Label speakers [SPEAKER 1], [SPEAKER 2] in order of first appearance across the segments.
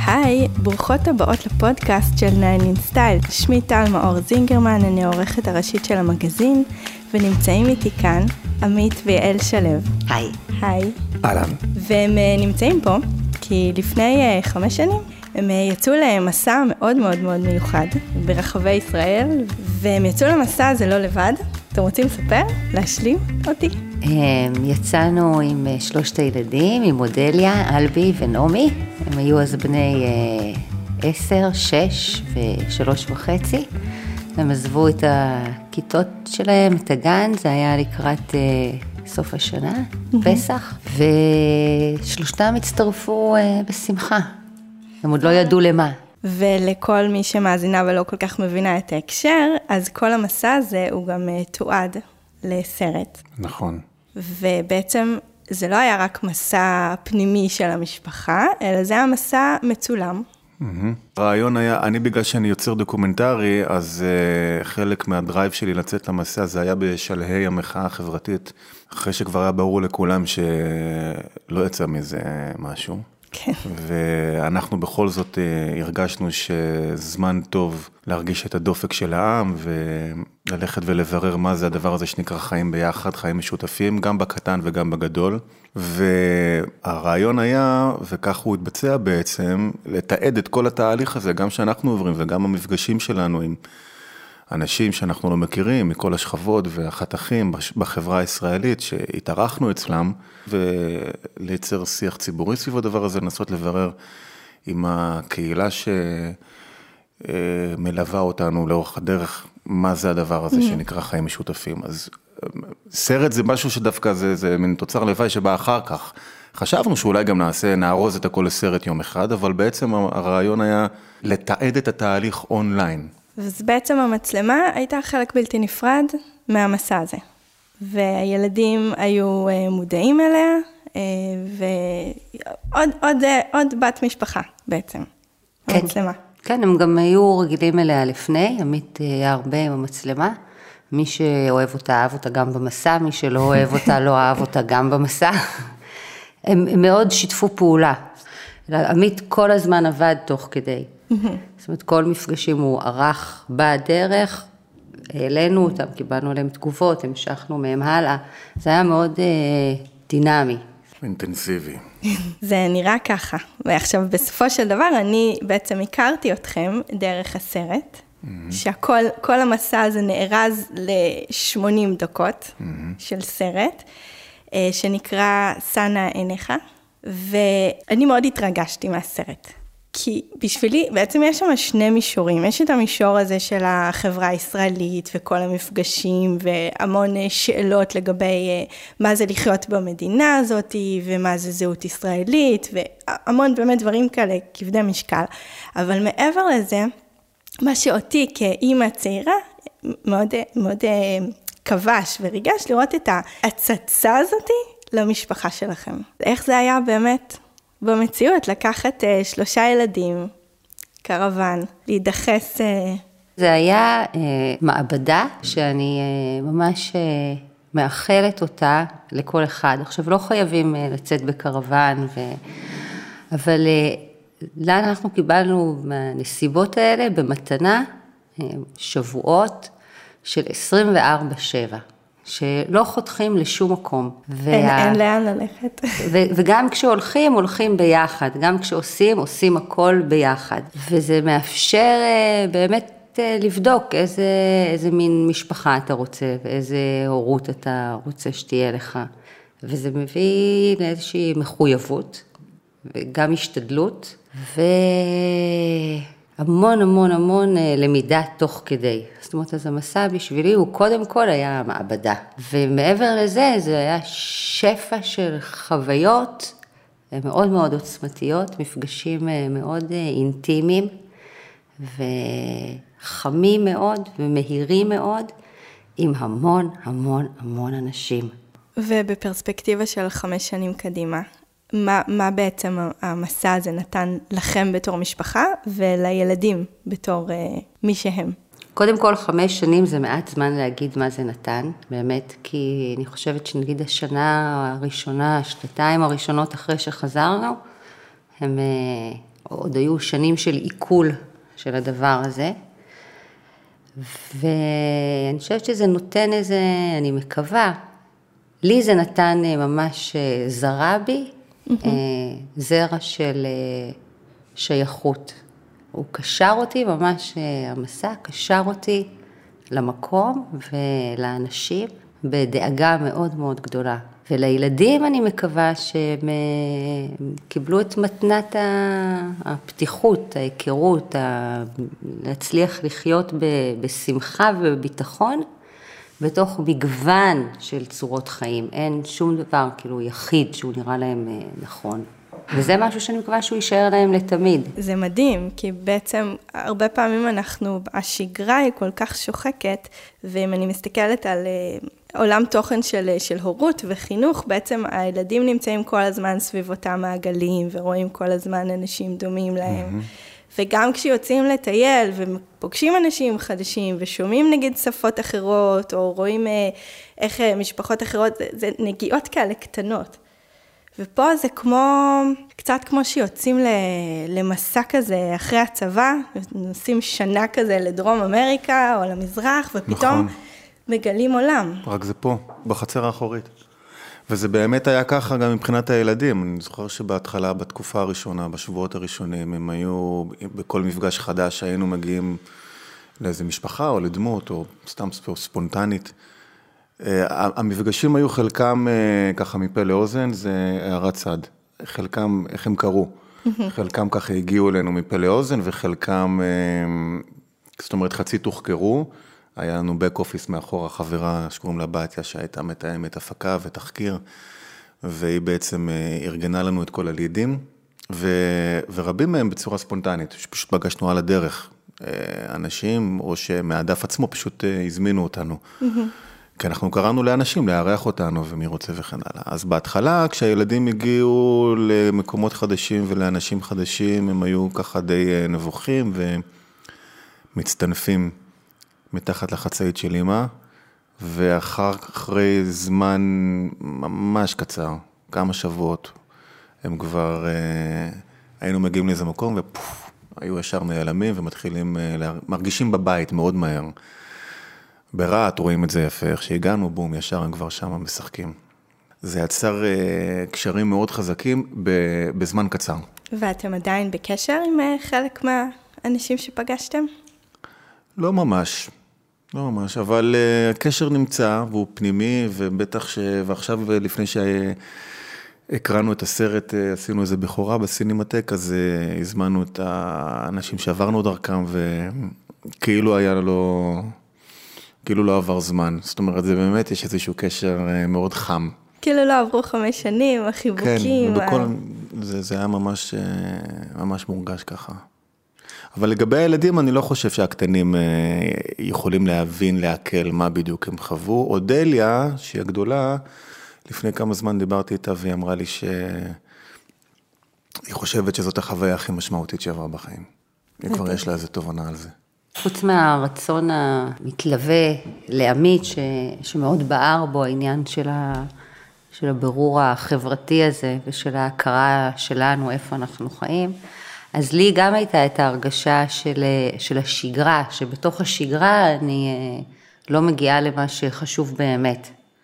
[SPEAKER 1] היי, ברוכות הבאות לפודקאסט של 9 Style. שמי טל מאור זינגרמן, אני העורכת הראשית של המגזין, ונמצאים איתי כאן עמית ויעל שלו.
[SPEAKER 2] היי.
[SPEAKER 1] היי.
[SPEAKER 3] אהלן.
[SPEAKER 1] והם נמצאים פה כי לפני 5 שנים הם יצאו למסע מאוד מאוד מאוד מיוחד ברחבי ישראל, והם יצאו למסע הזה לא לבד. אתם רוצים לספר? להשלים אותי?
[SPEAKER 2] יצאנו עם 3 הילדים, עם אודליה, אלבי ונעמי. הם היו אז בני 10, 6 ו3.5. הם עזבו את הכיתות שלהם, את הגן, זה היה לקראת סוף השנה, פסח, ושלושתם הצטרפו בשמחה. הם עוד לא ידעו למה.
[SPEAKER 1] ולכל מי שמאזינה ולא כל כך מבינה את ההקשר, אז כל המסע הזה הוא גם תועד לסרט.
[SPEAKER 3] נכון.
[SPEAKER 1] ובעצם זה לא היה רק מסע פנימי של המשפחה, אלא זה היה מסע מצולם.
[SPEAKER 3] הרעיון היה, אני בגלל שאני יוצר דוקומנטרי, אז חלק מהדרייב שלי לצאת למסע, זה היה בשלהי המחאה החברתית, אחרי שכבר היה ברור לכולם שלא יצא מזה משהו.
[SPEAKER 1] כן.
[SPEAKER 3] ואנחנו בכל זאת הרגשנו שזמן טוב להרגיש את הדופק של העם, וללכת ולברר מה זה הדבר הזה שנקרא חיים ביחד, חיים משותפים, גם בקטן וגם בגדול. והרעיון היה, וכך הוא התבצע בעצם, לתעד את כל התהליך הזה, גם שאנחנו עוברים וגם המפגשים שלנו עם אנשים שאנחנו לא מכירים, מכל השכבות והחתכים בחברה הישראלית שהתארחנו אצלם, ולייצר שיח ציבורי סביב הדבר הזה, לנסות לברר עם הקהילה שמלווה אותנו לאורך הדרך, מה זה הדבר הזה שנקרא חיים משותפים. אז סרט זה משהו שדווקא זה מין תוצר לוואי שבא אחר כך. חשבנו שאולי גם נארוז את הכל לסרט יום אחד, אבל בעצם הרעיון היה לתעד את התהליך אונליין.
[SPEAKER 1] אז בעצם המצלמה הייתה חלק בלתי נפרד מהמסע הזה. והילדים היו מודעים אליה, ועוד בת משפחה בעצם,
[SPEAKER 2] כן.
[SPEAKER 1] המצלמה.
[SPEAKER 2] כן, הם גם היו רגילים אליה לפני, עמית היה הרבה עם המצלמה, מי שאוהב אותה אהב אותה גם במסע, מי שלא אוהב אותה לא אהב אותה גם במסע. הם מאוד שיתפו פעולה. עמית כל הזמן עבד תוך כדי. זאת אומרת, כל מפגשים הוא ערך בדרך, העלינו אותם, קיבלנו עליהם תגובות, המשכנו מהם הלאה. זה היה מאוד דינמי.
[SPEAKER 3] אינטנסיבי.
[SPEAKER 1] זה נראה ככה. ועכשיו, בסופו של דבר, אני בעצם הכרתי אתכם דרך הסרט, שכל המסע הזה נארז ל80 דקות של סרט, שנקרא סנה עיניך, ואני מאוד התרגשתי מהסרט. כי בשבילי, בעצם יש שם 2 מישורים. יש את המישור הזה של החברה הישראלית וכל המפגשים והמון שאלות לגבי מה זה לחיות במדינה הזאת ומה זה זהות ישראלית והמון באמת דברים כאלה כבדי משקל. אבל מעבר לזה, מה שאותי כאימא צעירה מאוד, מאוד כבש וריגש לראות את ההצצה הזאת למשפחה שלכם. איך זה היה באמת במציאות, לקחת 3 ילדים, קרוון, להידחס.
[SPEAKER 2] זה היה מעבדה שאני ממש מאחלת אותה לכל אחד. עכשיו לא חייבים לצאת בקרוון, אבל לאן אנחנו קיבלנו מהנסיבות האלה במתנה שבועות של 24/7. שלא חותכים לשום מקום.
[SPEAKER 1] אין לאן ללכת.
[SPEAKER 2] וגם כשהולכים, הולכים ביחד. גם כשעושים הכל ביחד. וזה מאפשר באמת לבדוק איזה מין משפחה אתה רוצה, ואיזה הורות אתה רוצה שתהיה לך. וזה מביא לאיזושהי מחויבות, וגם השתדלות, המון המון המון למידה תוך כדי. זאת אומרת, אז המסע בשבילי הוא קודם כל היה מעבדה. ומעבר לזה, זה היה שפע של חוויות מאוד מאוד עוצמתיות, מפגשים מאוד אינטימיים, וחמים מאוד ומהירים מאוד, עם המון המון המון אנשים.
[SPEAKER 1] ובפרספקטיבה של 5 שנים קדימה, מה בעצם המסע הזה נתן לכם בתור משפחה, ולילדים בתור מי שהם?
[SPEAKER 2] קודם כל 5 שנים זה מעט זמן להגיד מה זה נתן, באמת, כי אני חושבת שנגיד השנה הראשונה, 2 הראשונות אחרי שחזרנו, הם עוד היו שנים של עיכול של הדבר הזה, ואני חושבת שזה נותן איזה, אני מקווה, לי זה נתן ממש זרה בי, זרע של שייכות. הוא קשר אותי, ממש המסע קשר אותי למקום ולאנשים בדאגה מאוד מאוד גדולה. ולילדים אני מקווה שהם קיבלו את מתנת הפתיחות, ההיכרות, להצליח לחיות בשמחה ובביטחון, בתוך מגוון של צורות חיים. אין שום דבר כאילו יחיד שהוא נראה להם נכון. וזה משהו שאני מקווה שהוא יישאר להם לתמיד.
[SPEAKER 1] זה מדהים, כי בעצם הרבה פעמים השגרה היא כל כך שוחקת, ואם אני מסתכלת על עולם תוכן של הורות וחינוך, בעצם הילדים נמצאים כל הזמן סביב אותם מעגלים, ורואים כל הזמן אנשים דומים להם. וגם כשיוצאים לטייל ופוגשים אנשים חדשים, ושומעים נגיד שפות אחרות, או רואים איך משפחות אחרות, זה נגיעות כאלה קטנות. ופה זה קצת כמו שיוצאים למסע כזה אחרי הצבא, נוסעים שנה כזה לדרום אמריקה או למזרח, ופתאום מגלים עולם.
[SPEAKER 3] רק זה פה, בחצר האחורית. וזה באמת היה ככה גם מבחינת הילדים. אני זוכר שבהתחלה, בתקופה הראשונה, בשבועות הראשונים, הם היו, בכל מפגש חדש, היינו מגיעים לאיזה משפחה או לדמות, או סתם ספונטנית. המפגשים היו חלקם ככה מפה לאוזן, זה הערת צד. חלקם, איך הם קראו? חלקם ככה הגיעו אלינו מפה לאוזן, וחלקם, זאת אומרת, חצי תוחקרו. היה לנו בק אופיס מאחור, החברה שקוראים לה בתיה, שהייתה מתאמת הפקה ותחקיר, והיא בעצם ארגנה לנו את כל הלידים, ורבים מהם בצורה ספונטנית, שפשוט פגשנו על הדרך. אנשים, או שמהדף עצמו פשוט הזמינו אותנו. כי אנחנו קראנו לאנשים לארח אותנו, ומי רוצה וכן הלאה. אז בהתחלה, כשהילדים הגיעו למקומות חדשים ולאנשים חדשים, הם היו ככה די נבוכים ומצטנפים מתחת לחצאית של אמא, ואחרי זמן ממש קצר, כמה שבועות, הם כבר היינו מגיעים לאיזה מקום, ופוף, היו ישר נעלמים ומתחילים, מרגישים בבית מאוד מהר. ברעת רואים את זה יפה, איך שהגענו, בום, ישר הם כבר שם משחקים. זה יצר קשרים מאוד חזקים בזמן קצר.
[SPEAKER 1] ואתם עדיין בקשר עם חלק מהאנשים שפגשתם?
[SPEAKER 3] לא ממש, לא ממש, אבל הקשר נמצא והוא פנימי, ובטח ועכשיו לפני שהקראנו את הסרט, עשינו איזה בחורה בסינמטק, אז הזמנו את האנשים שעברנו דרכם, וכאילו היה לו... כאילו לא עבר זמן, זאת אומרת, זה באמת, יש איזשהו קשר מאוד חם.
[SPEAKER 1] כאילו לא עברו 5 שנים, החיבוקים.
[SPEAKER 3] כן, זה היה ממש, ממש מורגש ככה. אבל לגבי הילדים, אני לא חושב שהקטנים יכולים להבין, להקל מה בדיוק הם חוו. אודליה, שהיא הגדולה, לפני כמה זמן דיברתי איתה, והיא אמרה לי שהיא חושבת שזאת החוויה הכי משמעותית שעברה בחיים. היא כבר יש לה איזה תובנה על זה.
[SPEAKER 2] חוץ מהרצון המתלווה לעמית, שמאוד בער בו העניין של הבירור החברתי הזה, ושל ההכרה שלנו, איפה אנחנו חיים, אז לי גם הייתה את ההרגשה של השגרה, שבתוך השגרה אני לא מגיעה למה שחשוב באמת.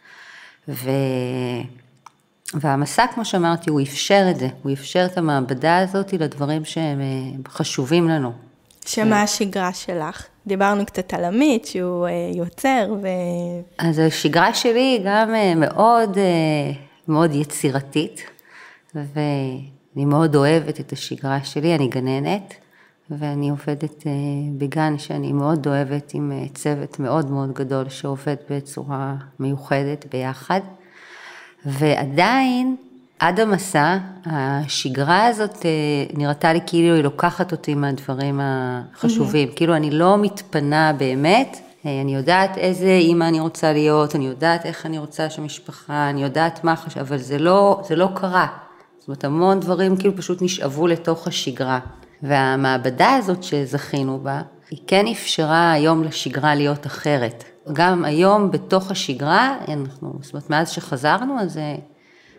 [SPEAKER 2] והמסע, כמו שאמרתי, הוא אפשר את זה, הוא אפשר את המעבדה הזאת לדברים שהם חשובים לנו.
[SPEAKER 1] שמה השגרה שלך? דיברנו קצת על עמית, שהוא יוצר
[SPEAKER 2] אז השגרה שלי היא גם מאוד, מאוד יצירתית, ואני מאוד אוהבת את השגרה שלי, אני גננת, ואני עובדת בגן שאני מאוד אוהבת עם צוות מאוד מאוד גדול, שעובד בצורה מיוחדת ביחד, ועדיין, עד המסע, השגרה הזאת נראתה לי כאילו היא לוקחת אותי מהדברים החשובים. כאילו אני לא מתפנה באמת, אני יודעת איזה אימא אני רוצה להיות, אני יודעת איך אני רוצה שמשפחה, אני יודעת מה חשוב, אבל זה לא קרה. זאת אומרת, המון דברים כאילו פשוט נשאבו לתוך השגרה. והמעבדה הזאת שזכינו בה, היא כן אפשרה היום לשגרה להיות אחרת. גם היום בתוך השגרה, זאת אומרת, מאז שחזרנו, אז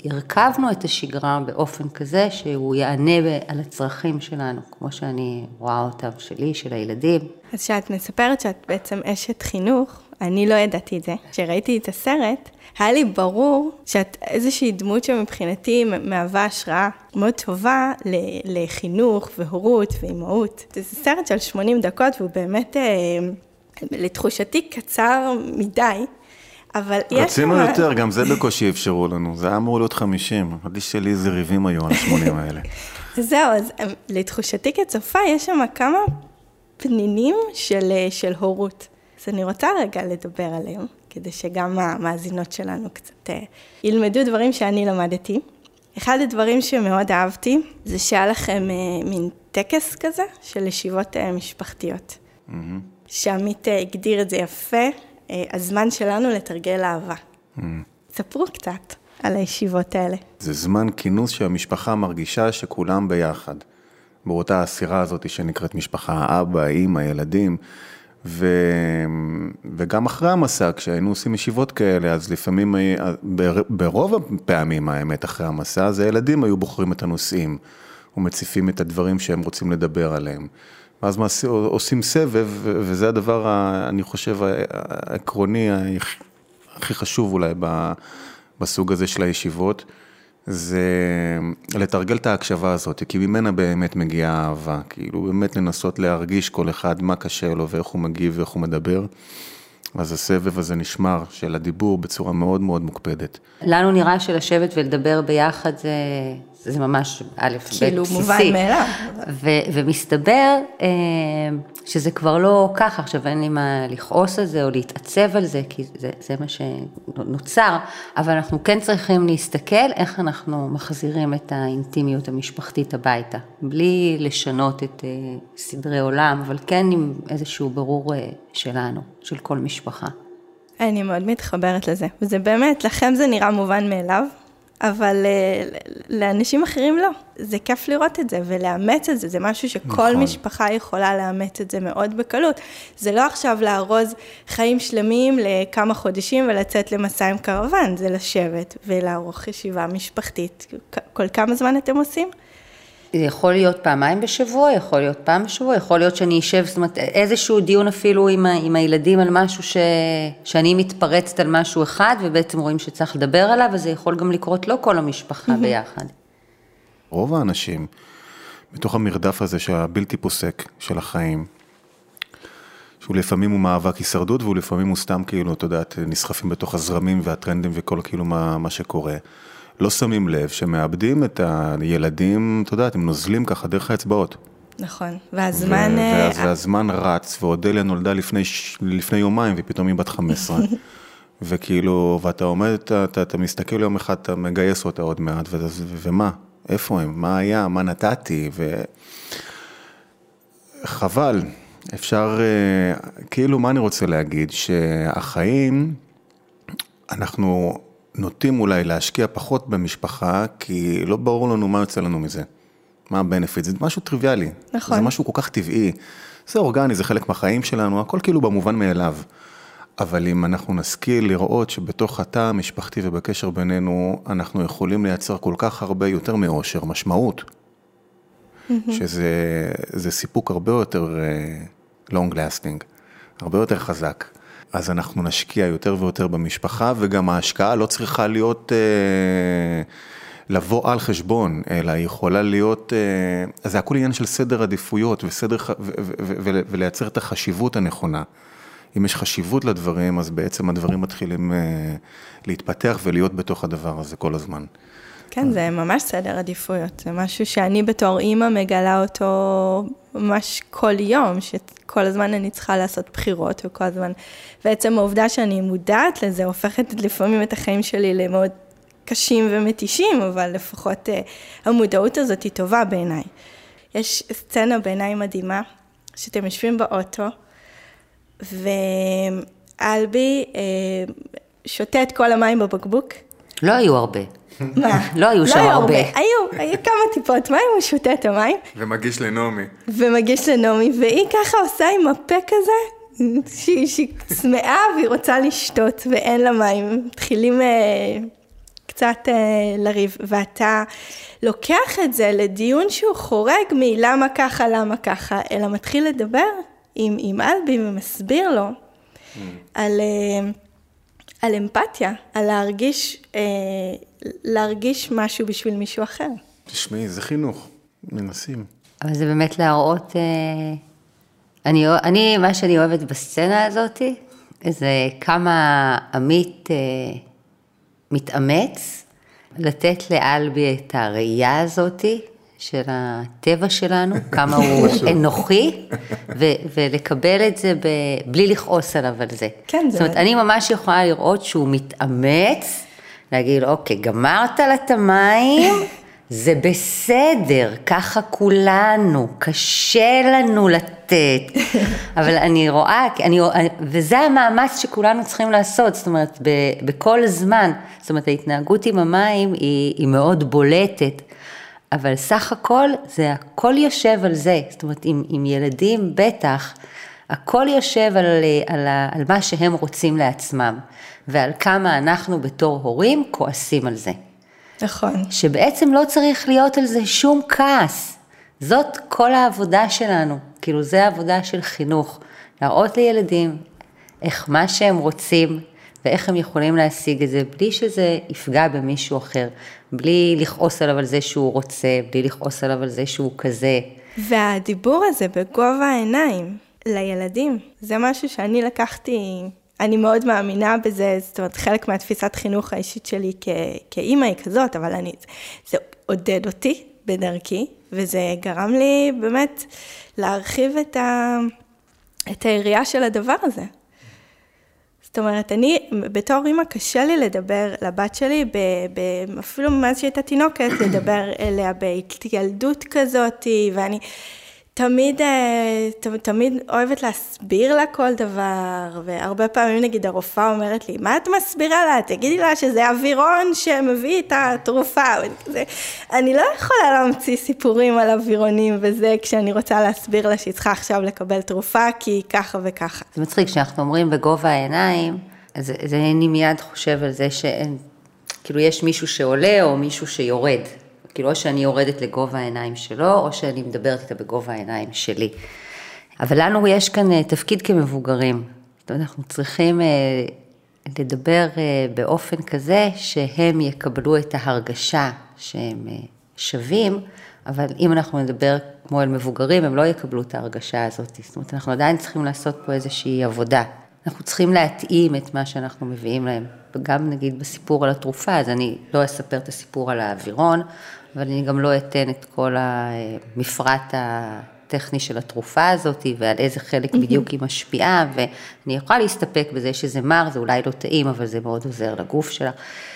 [SPEAKER 2] הרכבנו את השגרה באופן כזה שהוא יענה על הצרכים שלנו, כמו שאני רואה אותם שלי, של הילדים.
[SPEAKER 1] אז שאת מספרת שאת בעצם אשת חינוך, אני לא ידעתי את זה. כשראיתי את הסרט, היה לי ברור שאת איזושהי דמות שמבחינתי מהווה השראה מאוד טובה לחינוך והורות ואימהות. זה סרט של 80 דקות והוא באמת, לתחושתי, קצר מדי. אבל
[SPEAKER 3] רצינו יותר, גם זה בקושי אפשרו לנו, זה היה אמור להיות 50, עדי שלי איזה ריבים היו על ה-80 האלה.
[SPEAKER 1] זהו, אז לתחושתי כצופה, יש שם כמה פנינים של הורות. אז אני רוצה רגע לדבר עליהם, כדי שגם המאזינות שלנו קצת ילמדו דברים שאני למדתי. אחד הדברים שמאוד אהבתי, זה שהיה לכם מין טקס כזה, של ישיבות משפחתיות. שעמית הגדיר את זה יפה, הזמן שלנו לתרגל אהבה. ספרו קצת על הישיבות האלה.
[SPEAKER 3] זה זמן כינוס שהמשפחה מרגישה שכולם ביחד. באותה הסירה הזאת שנקראת משפחה, האבא, האמא, הילדים, וגם אחרי המסע, כשהיינו עושים ישיבות כאלה, אז לפעמים, ברוב הפעמים האמת אחרי המסע, אז הילדים היו בוחרים את הנושאים, ומציפים את הדברים שהם רוצים לדבר עליהם. ואז עושים סבב, וזה הדבר, אני חושב, העקרוני, הכי חשוב אולי בסוג הזה של הישיבות, זה לתרגל את ההקשבה הזאת, כי ממנה באמת מגיעה אהבה, כאילו באמת לנסות להרגיש כל אחד מה קשה לו ואיך הוא מגיב ואיך הוא מדבר, אז הסבב הזה נשמר של הדיבור בצורה מאוד מאוד מוקפדת.
[SPEAKER 2] לנו נראה שלשבת ולדבר ביחד זה ממש א', ב',
[SPEAKER 1] כאילו מובן מאליו.
[SPEAKER 2] ומסתבר שזה כבר לא ככה, עכשיו אין לי מה לכעוס על זה או להתעצב על זה, כי זה מה שנוצר, אבל אנחנו כן צריכים להסתכל איך אנחנו מחזירים את האינטימיות המשפחתית הביתה, בלי לשנות את סדרי עולם, אבל כן עם איזשהו ברור שלנו, של כל משפחה.
[SPEAKER 1] אני מאוד מתחברת לזה, וזה באמת, לכם זה נראה מובן מאליו, אבל לאנשים אחרים לא. זה כיף לראות את זה ולאמץ את זה, זה משהו שכל משפחה יכולה לאמץ את זה מאוד בקלות. זה לא עכשיו לארוז חיים שלמים לכמה חודשים ולצאת למסע עם קרוון, זה לשבת ולערוך ישיבה משפחתית. כל כמה זמן אתם עושים?
[SPEAKER 2] זה יכול להיות פעמיים בשבוע, יכול להיות פעם בשבוע, יכול להיות שאני אשב, זאת אומרת, איזשהו דיון אפילו עם הילדים על משהו שאני מתפרצת על משהו אחד, ובעצם רואים שצריך לדבר עליו, וזה יכול גם לקרות לא כל המשפחה ביחד.
[SPEAKER 3] רוב האנשים, בתוך המרדף הזה שהבלתי פוסק של החיים, שהוא לפעמים הוא מאבק הישרדות, והוא לפעמים הוא סתם כאילו, אתה יודעת, נסחפים בתוך הזרמים והטרנדים וכל כאילו מה שקורה. לא שמים לב שמאבדים את הילדים, אתה יודעת, הם נוזלים ככה דרך האצבעות.
[SPEAKER 1] נכון, והזמן...
[SPEAKER 3] והזמן רץ, ואודליה נולדה לפני יומיים, ופתאום היא בת 15. וכאילו, ואתה עומד, אתה מסתכל יום אחד, אתה מגייס אותה עוד מעט, ומה? איפה הם? מה היה? מה נתתי? חבל, אפשר, כאילו, מה אני רוצה להגיד? שהחיים, אנחנו נוטים אולי להשקיע פחות במשפחה, כי לא ברור לנו מה יוצא לנו מזה. מה הבנפיט? זה משהו טריוויאלי.
[SPEAKER 1] נכון.
[SPEAKER 3] זה משהו כל כך טבעי. זה אורגני, זה חלק מהחיים שלנו, הכל כאילו במובן מאליו. אבל אם אנחנו נשכיל לראות שבתוך התא המשפחתי ובקשר בינינו, אנחנו יכולים לייצר כל כך הרבה יותר מאושר, משמעות. שזה סיפוק הרבה יותר long lasting, הרבה יותר חזק. אז אנחנו נשקיע יותר ויותר במשפחה, וגם ההשקעה לא צריכה להיות, לבוא על חשבון, אלא היא יכולה להיות, אז זה הכל עניין של סדר עדיפויות, ולייצר את החשיבות הנכונה. אם יש חשיבות לדברים, אז בעצם הדברים מתחילים להתפתח ולהיות בתוך הדבר הזה כל הזמן.
[SPEAKER 1] כן, זה ממש סדר עדיפויות. זה משהו שאני בתור אימא מגלה אותו ממש כל יום, שכל הזמן אני צריכה לעשות בחירות, וכל הזמן, בעצם העובדה שאני מודעת לזה, הופכת לפעמים את החיים שלי למאוד קשים ומתישים, אבל לפחות המודעות הזאת היא טובה בעיניי. יש סצנה בעיניי מדהימה, שאתם יושבים באוטו, ואלבי שותה את כל המים בבקבוק.
[SPEAKER 2] לא היו הרבה.
[SPEAKER 1] מה?
[SPEAKER 2] לא היו שם הרבה.
[SPEAKER 1] היו כמה טיפות מים, הוא שותה את המים.
[SPEAKER 3] ומגיש לנעמי.
[SPEAKER 1] והיא ככה עושה עם הפה כזה, שהיא צמאה והיא רוצה לשתות, ואין לה מים. מתחילים קצת לריב, ואתה לוקח את זה לדיון שהוא חורג מלמה ככה, למה ככה, אלא מתחיל לדבר עם אלבי ומסביר לו על אמפתיה, על להרגיש משהו בשביל מישהו אחר.
[SPEAKER 3] תשמעי, זה חינוך, מנסים.
[SPEAKER 2] אבל זה באמת להראות, מה שאני אוהבת בסצנה הזאת, זה כמה עמית מתאמץ, לתת לאלבי את הראייה הזאת של הטבע שלנו, כמה הוא אנוכי, ולקבל את זה בלי לכעוס עליו על זה.
[SPEAKER 1] כן,
[SPEAKER 2] זאת אומרת, אני ממש יכולה לראות שהוא מתאמץ, להגיד, אוקיי, גמרת לה את המים, זה בסדר, ככה כולנו, קשה לנו לתת, אבל אני רואה, וזה המאמץ שכולנו צריכים לעשות, זאת אומרת, בכל זמן, זאת אומרת, ההתנהגות עם המים היא מאוד בולטת, אבל סך הכל, זה הכל יושב על זה, זאת אומרת, עם ילדים בטח, הכל יושב על מה שהם רוצים לעצמם, ועל כמה אנחנו בתור הורים כועסים על זה.
[SPEAKER 1] נכון.
[SPEAKER 2] שבעצם לא צריך להיות על זה שום כעס. זאת כל העבודה שלנו. כאילו זה העבודה של חינוך. להראות לילדים איך מה שהם רוצים ואיך הם יכולים להשיג את זה, בלי שזה יפגע במישהו אחר. בלי לכעוס עליו על זה שהוא רוצה, בלי לכעוס עליו על זה שהוא כזה.
[SPEAKER 1] והדיבור הזה בגובה העיניים לילדים, זה משהו שאני לקחתי... אני מאוד מאמינה בזה, זאת אומרת, חלק מהתפיסת חינוך האישית שלי כאימא היא כזאת, אבל זה עודד אותי בדרכי, וזה גרם לי באמת להרחיב את היריעה של הדבר הזה. זאת אומרת, בתור אימא קשה לי לדבר לבת שלי, אפילו מאז שהייתה תינוקת, לדבר אליה בהתילדות כזאת, ואני... תמיד אוהבת להסביר לה כל דבר, והרבה פעמים נגיד הרופאה אומרת לי, מה את מסבירה לה? תגידי לה שזה אווירון שמביא את התרופה. אני לא יכולה להמציא סיפורים על אווירונים וזה, כשאני רוצה להסביר לה שהיא צריכה עכשיו לקבל תרופה, כי ככה וככה.
[SPEAKER 2] זה מצחיק, כשאנחנו אומרים בגובה העיניים, אז אני מיד חושב על זה כאילו יש מישהו שעולה או מישהו שיורד. כאילו או שאני יורדת לגובה העיניים שלו, או שאני מדברת איתה בגובה העיניים שלי. אבל לנו יש כאן תפקיד כמבוגרים. אנחנו צריכים לדבר באופן כזה, שהם יקבלו את ההרגשה שהם שווים, אבל אם אנחנו נדבר כמו אל מבוגרים, הם לא יקבלו את ההרגשה הזאת. זאת אומרת, אנחנו עדיין צריכים לעשות פה איזושהי עבודה. אנחנו צריכים להתאים את מה שאנחנו מביאים להם. וגם נגיד בסיפור על התרופה, אז אני לא אספר את הסיפור על האווירון, אבל אני גם לא אתן את כל המפרט הטכני של התרופה הזאת, ועל איזה חלק בדיוק היא משפיעה, ואני יכולה להסתפק בזה שזה מר, זה אולי לא טעים, אבל זה מאוד עוזר לגוף שלה.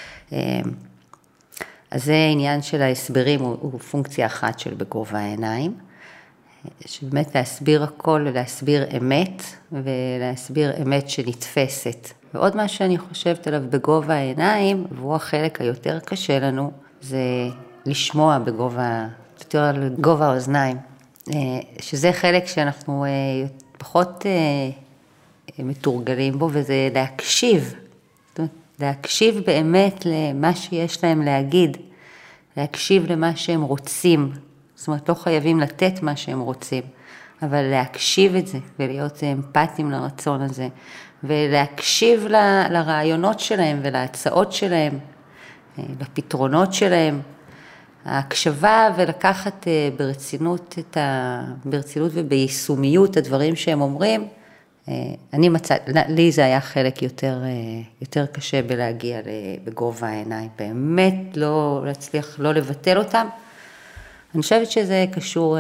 [SPEAKER 2] אז זה העניין של ההסברים, הוא פונקציה אחת של בגובה העיניים, שבאמת להסביר הכל, להסביר אמת, ולהסביר אמת שנתפסת. ועוד מה שאני חושבת עליו בגובה העיניים, והוא החלק היותר קשה לנו, זה לשמוע יותר על גובה האוזניים, שזה חלק שאנחנו פחות מתורגלים בו, וזה להקשיב, זאת אומרת, להקשיב באמת למה שיש להם להגיד, להקשיב למה שהם רוצים, זאת אומרת, לא חייבים לתת מה שהם רוצים, אבל להקשיב את זה, ולהיות אמפתיים לרצון הזה, ולהקשיב לרעיונות שלהם, ולהצעות שלהם, לפתרונות שלהם, ההקשבה ולקחת ברצינות וביישומיות הדברים שהם אומרים, לי זה היה חלק יותר קשה בלהגיע בגובה העיניים, באמת לא להצליח לא לבטל אותם. אני חושבת שזה קשור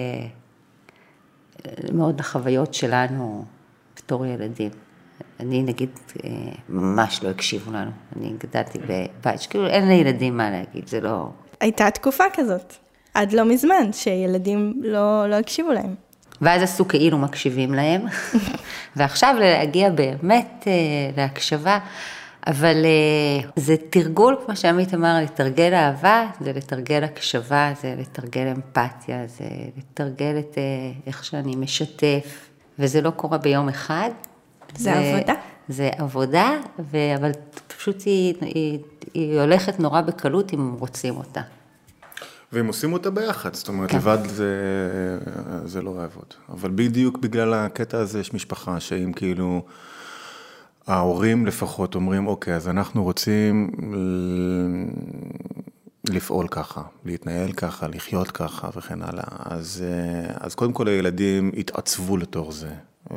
[SPEAKER 2] מאוד לחוויות שלנו בתור ילדים. אני נגיד ממש לא הקשיבו לנו, אני גדלתי בבית, שכאילו אין לילדים מה להגיד, זה לא...
[SPEAKER 1] הייתה תקופה כזאת, עד לא מזמן, שילדים לא הקשיבו להם.
[SPEAKER 2] ואז עשו כאילו מקשיבים להם, ועכשיו להגיע באמת להקשבה, אבל זה תרגול, כמו שעמית אמר, לתרגל אהבה, זה לתרגל הקשבה, זה לתרגל אמפתיה, זה לתרגל את איך שאני משתף, וזה לא קורה ביום אחד.
[SPEAKER 1] זה עבודה.
[SPEAKER 2] זה עבודה, אבל פשוט היא הולכת נורא בקלות אם רוצים אותה.
[SPEAKER 3] והם עושים אותה ביחד, זאת אומרת, לבד זה לא יעבוד. אבל בדיוק בגלל הקטע הזה יש משפחה, שאם כאילו ההורים לפחות אומרים, אוקיי, אז אנחנו רוצים לפעול ככה, להתנהל ככה, לחיות ככה וכן הלאה. אז קודם כל הילדים התעצבו לתוך זה,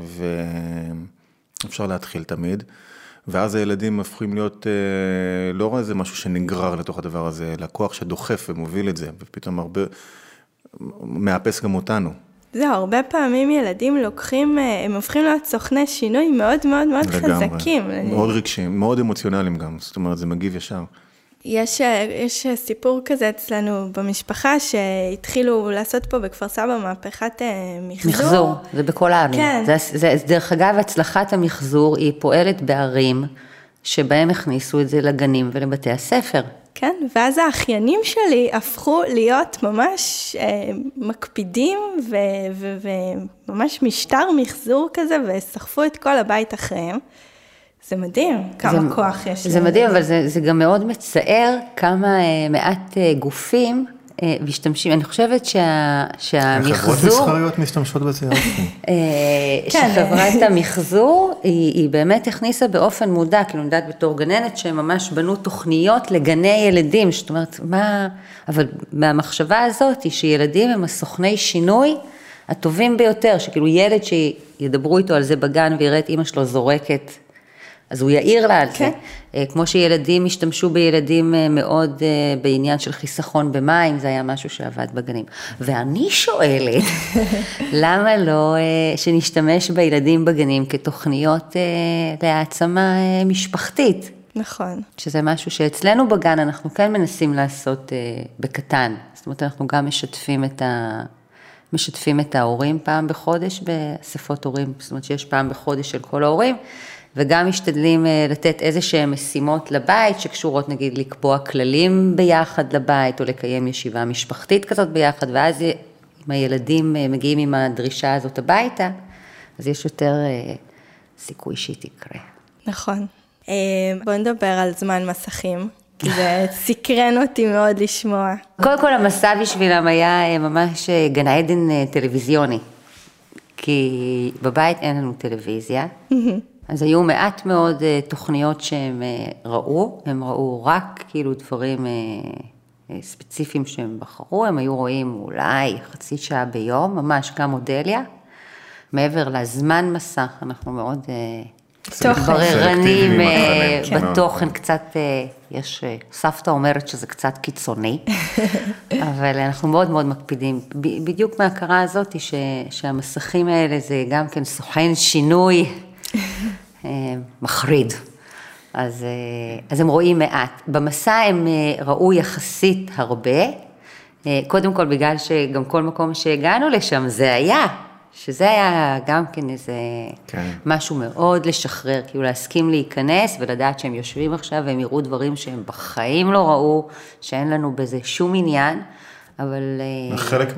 [SPEAKER 3] ואפשר להתחיל תמיד. ואז הילדים הופכים להיות לא רק איזה משהו שנגרר לתוך הדבר הזה, אלא כוח שדוחף ומוביל את זה, ופתאום הרבה מאפס גם אותנו.
[SPEAKER 1] זהו, הרבה פעמים ילדים לוקחים, הם הופכים להיות סוכני שינוי מאוד מאוד מאוד חזקים.
[SPEAKER 3] מאוד רגשיים, מאוד אמוציונליים גם, זאת אומרת, זה מגיב ישר.
[SPEAKER 1] יש סיפור כזה אצלנו במשפחה, שהתחילו לעשות פה בכפר סבא מהפכת מחזור.
[SPEAKER 2] מחזור, זה בכל הערים.
[SPEAKER 1] כן.
[SPEAKER 2] דרך אגב, הצלחת המחזור היא פועלת בערים, שבהם הכניסו את זה לגנים ולבתי הספר.
[SPEAKER 1] כן, ואז האחיינים שלי הפכו להיות ממש מקפידים, וממש משטר מחזור כזה, וסחפו את כל הבית אחריהם. זה מדהים, כמה כוח יש.
[SPEAKER 2] זה מדהים, אבל זה גם מאוד מצער כמה מעט גופים משתמשים. אני חושבת שהמחזור...
[SPEAKER 3] חברות מסחריות משתמשות בזה.
[SPEAKER 2] שחברת המחזור, היא באמת הכניסה באופן מודע, כאילו נדעת בתור גננת, שהם ממש בנו תוכניות לגני ילדים, זאת אומרת, אבל מהמחשבה הזאת היא שילדים הם הסוכני שינוי הטובים ביותר, שכאילו ילד שידברו איתו על זה בגן ויראה את אמא שלו זורקת, אז הוא יעיר לה על זה. כמו שילדים השתמשו בילדים מאוד בעניין של חיסכון במים, זה היה משהו שעבד בגנים. ואני שואלת, למה לא שנשתמש בילדים בגנים כתוכניות להעצמה משפחתית?
[SPEAKER 1] נכון.
[SPEAKER 2] שזה משהו שאצלנו בגן אנחנו כן מנסים לעשות בקטן. זאת אומרת, אנחנו גם משתפים את ההורים פעם בחודש באספות הורים, זאת אומרת שיש פעם בחודש של כל ההורים, וגם משתדלים לתת איזה שהן משימות לבית, שקשורות נגיד לקבוע כללים ביחד לבית, או לקיים ישיבה משפחתית כזאת ביחד, ואז אם הילדים מגיעים עם הדרישה הזאת הביתה, אז יש יותר סיכוי שהיא תקרה.
[SPEAKER 1] נכון. בואו נדבר על זמן מסכים, כי זה סקרן אותי מאוד לשמוע.
[SPEAKER 2] קודם כל המסע בשבילם היה ממש גן עדן טלוויזיוני, כי בבית אין לנו טלוויזיה, אז היו מעט מאוד תוכניות שהם ראו, הם ראו רק כאילו דברים ספציפיים שהם בחרו, הם היו רואים אולי חצי שעה ביום, ממש גם אודליה, מעבר לזמן מסך, אנחנו מאוד בררנים בתוכן, קצת, יש, סבתא אומרת שזה קצת קיצוני, אבל אנחנו מאוד מאוד מקפידים, בדיוק מההכרה הזאת שהמסכים האלה זה גם כן סוכן שינוי, מחריד, אז הם רואים מעט. במסע הם ראו יחסית הרבה, קודם כל בגלל שגם כל מקום שהגענו לשם זה היה, שזה היה גם כן איזה משהו מאוד לשחרר, כאילו להסכים להיכנס ולדעת שהם יושבים עכשיו והם יראו דברים שהם בחיים לא ראו, שאין לנו בזה שום עניין, אבל...
[SPEAKER 3] חלק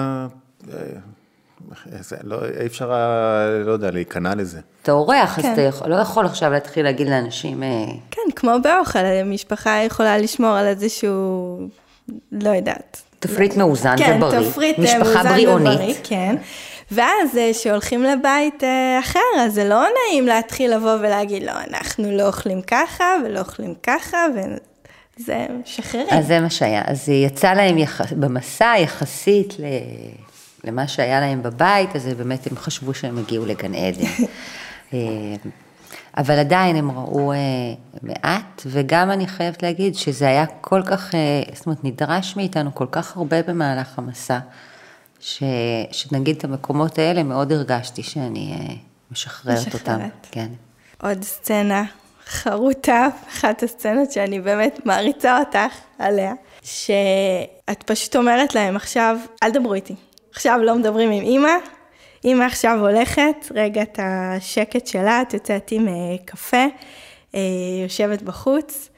[SPEAKER 3] אי אפשר, לא יודע, להיכנע לזה.
[SPEAKER 2] אתה אורח, אז אתה לא יכול עכשיו להתחיל להגיד לאנשים...
[SPEAKER 1] כן, כמו באוכל, המשפחה יכולה לשמור על איזשהו, לא יודעת.
[SPEAKER 2] תפריט מאוזן ובריא.
[SPEAKER 1] כן, תפריט מאוזן ובריא, כן. ואז שהולכים לבית אחר, אז זה לא נעים להתחיל לבוא ולהגיד, לא, אנחנו לא אוכלים ככה ולא אוכלים ככה, וזה שחררים.
[SPEAKER 2] אז זה מה שהיה. אז יצא להם במסע יחסית למה שהיה להם בבית, אז באמת הם חשבו שהם הגיעו לגן עדן. אבל עדיין הם ראו מעט, וגם אני חייבת להגיד שזה היה כל כך, זאת אומרת, נדרש מאיתנו כל כך הרבה במהלך המסע, שנגיד את המקומות האלה מאוד הרגשתי שאני משחררת אותם. כן.
[SPEAKER 1] עוד סצנה חרוטה, אחת הסצנות שאני באמת מעריצה אותך עליה, שאת פשוט אומרת להם עכשיו, אל דברו איתי. עכשיו לא מדברים עם אמא, אמא עכשיו הולכת, רגע את השקט שלה, את יוצאת עם קפה, יושבת בחוץ,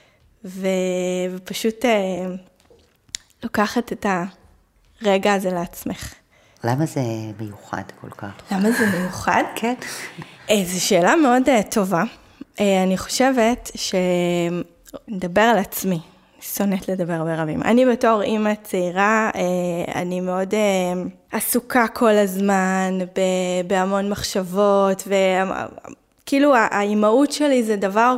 [SPEAKER 1] ופשוט לוקחת את הרגע הזה לעצמך.
[SPEAKER 2] למה זה מיוחד כל כך?
[SPEAKER 1] למה זה מיוחד?
[SPEAKER 2] כן.
[SPEAKER 1] זו שאלה מאוד טובה. אני חושבת שנדבר על עצמי. שונאת לדבר ברבים. אני בתור אימא צעירה, אני מאוד עסוקה כל הזמן, בהמון מחשבות, וכאילו האימהות שלי זה דבר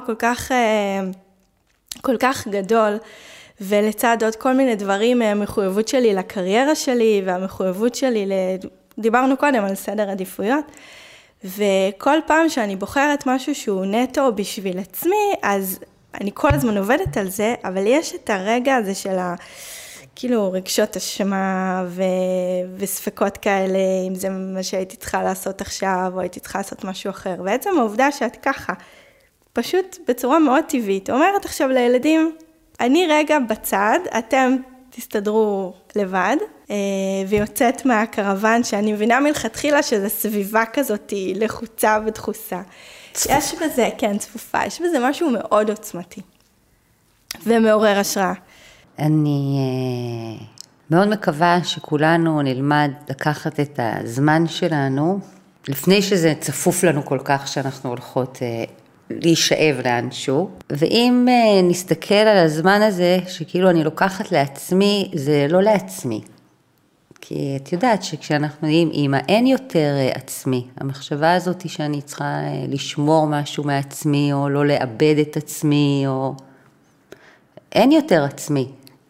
[SPEAKER 1] כל כך גדול, ולצד עוד כל מיני דברים, המחויבות שלי לקריירה שלי, והמחויבות שלי, דיברנו קודם על סדר עדיפויות, וכל פעם שאני בוחרת משהו שהוא נטו בשביל עצמי, אז אני כל הזמן עובדת על זה, אבל יש את הרגע הזה של כאילו רגשות אשמה וספקות כאלה, אם זה מה שהייתי צריכה לעשות עכשיו, או הייתי צריכה לעשות משהו אחר. בעצם העובדה שאת ככה, פשוט בצורה מאוד טבעית, אומרת עכשיו לילדים, אני רגע בצד, אתם תסתדרו לבד, ויוצאת מהקרוון שאני מבינה מלכתחילה שזה סביבה כזאת לחוצה ודחוסה. יש בזה, כן, צפופה, יש בזה משהו מאוד עוצמתי, ומעורר השראה.
[SPEAKER 2] אני מאוד מקווה שכולנו נלמד לקחת את הזמן שלנו, לפני שזה צפוף לנו כל כך שאנחנו הולכות להישאב לאנשהו, ואם נסתכל על הזמן הזה, שכאילו אני לוקחת לעצמי, זה לא לעצמי. כי את יודעת שכשאנחנו נהיים אימא, אין יותר עצמי. המחשבה הזאת היא שאני צריכה לשמור משהו מעצמי, או לא לאבד את עצמי, או... אין יותר עצמי.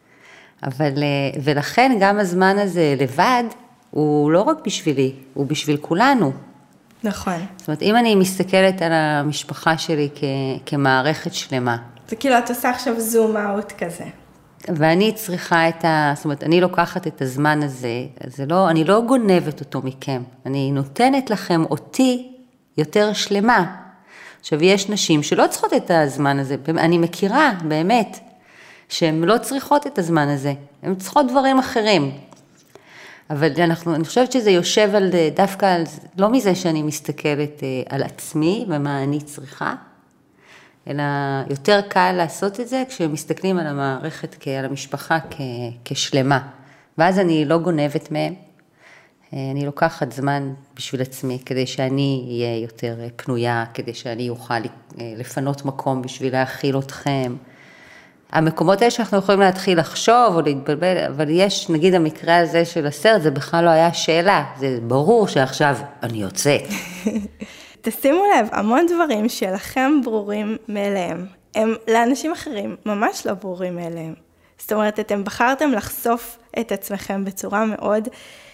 [SPEAKER 2] ולכן גם הזמן הזה לבד, הוא לא רק בשבילי, הוא בשביל כולנו.
[SPEAKER 1] נכון.
[SPEAKER 2] זאת אומרת, אם אני מסתכלת על המשפחה שלי כמערכת שלמה.
[SPEAKER 1] זה כאילו את עושה עכשיו זום אאוט כזה.
[SPEAKER 2] ואני צריכה זאת אומרת, אני לוקחת את הזמן הזה, אני לא גונבת אותו מכם, אני נותנת לכם אותי יותר שלמה. עכשיו, יש נשים שלא צריכות את הזמן הזה, אני מכירה באמת, שהן לא צריכות את הזמן הזה, הן צריכות דברים אחרים. אבל אני חושבת שזה יושב דווקא לא מזה שאני מסתכלת על עצמי ומה אני צריכה, אלא יותר קל לעשות את זה כשמסתכלים על המערכת, על המשפחה כשלמה. ואז אני לא גונבת מהם, אני לוקחת זמן בשביל עצמי, כדי שאני אהיה יותר פנויה, כדי שאני אוכל לפנות מקום בשביל להכיל אתכם. המקומות האלה שאנחנו יכולים להתחיל לחשוב או להתבלבל, אבל יש, נגיד המקרה הזה של הסרט, זה בכלל לא היה שאלה, זה ברור שעכשיו אני יוצאת.
[SPEAKER 1] תשימו לב, המון דברים שלכם ברורים מאליהם, הם לאנשים אחרים ממש לא ברורים מאליהם. זאת אומרת, אתם בחרתם לחשוף את עצמכם בצורה מאוד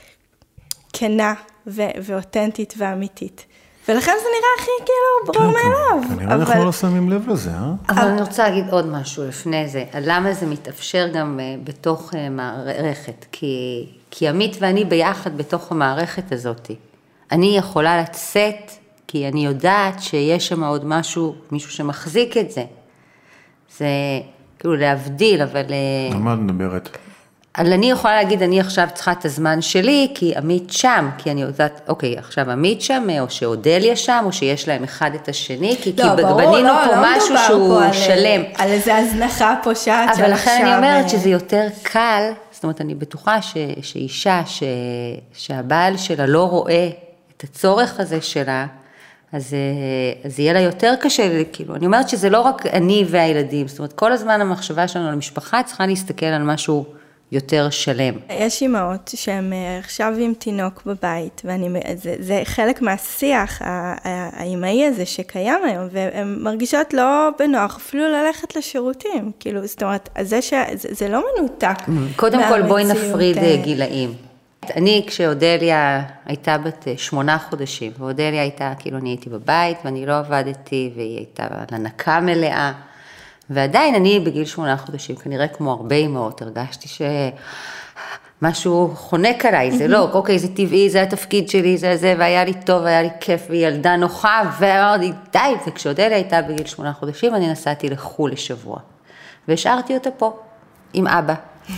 [SPEAKER 1] כנה ואותנטית ואמיתית. ולכן זה נראה הכי כאילו ברור מאליו.
[SPEAKER 3] כנראה אנחנו לא שמים לב לזה,
[SPEAKER 2] אבל אני רוצה להגיד עוד משהו לפני זה, למה זה מתאפשר גם בתוך מערכת, כי עמית ואני ביחד בתוך המערכת הזאת. אני יכולה לצאת, כי אני יודעת שיש שם עוד מישהו שמחזיק את זה. זה כאילו להבדיל, אבל...
[SPEAKER 3] על מה את מדברת?
[SPEAKER 2] אבל אני יכולה להגיד, אני עכשיו צריכה את הזמן שלי, כי עמית שם, כי אני יודעת, אוקיי, עכשיו עמית שם, או שאודליה שם, או שיש להם אחד את השני, כי בנינו פה משהו שהוא שלם.
[SPEAKER 1] על איזה הזנחה פושעת של עכשיו.
[SPEAKER 2] אבל לכן אני אומרת שזה יותר קל, זאת אומרת, אני בטוחה שאישה, שהבעל שלה לא רואה את הצורך הזה שלה, אז יהיה לה יותר קשה, כאילו, אני אומרת שזה לא רק אני והילדים, זאת אומרת, כל הזמן המחשבה שלנו על המשפחה צריכה להסתכל על משהו יותר שלם.
[SPEAKER 1] יש אימהות שהן עכשיו עם תינוק בבית, זה חלק מהשיח האימהי הזה שקיים היום, והן מרגישות לא בנוח, אפילו ללכת לשירותים, כאילו, זאת אומרת, זה לא מנותק.
[SPEAKER 2] קודם כל בואי נפריד גילאים. אני, כשאודליה הייתה בת 8 חודשים, ואודליה הייתה, כאילו אני הייתי בבית, ואני לא עבדתי, והיא הייתה לנקה מלאה, ועדיין אני בגיל 8 חודשים, כנראה כמו הרבה אמהות, הרגשתי שמשהו חונק עליי, זה לא, אוקיי, זה טבעי, זה התפקיד שלי, זה, והיה לי טוב, היה לי כיף, והיא ילדה נוחה, ואמרתי, די, וכשאודליה הייתה בגיל 8 חודשים, אני נסעתי לחו"ל לשבוע, והשארתי אותה פה, עם אבא.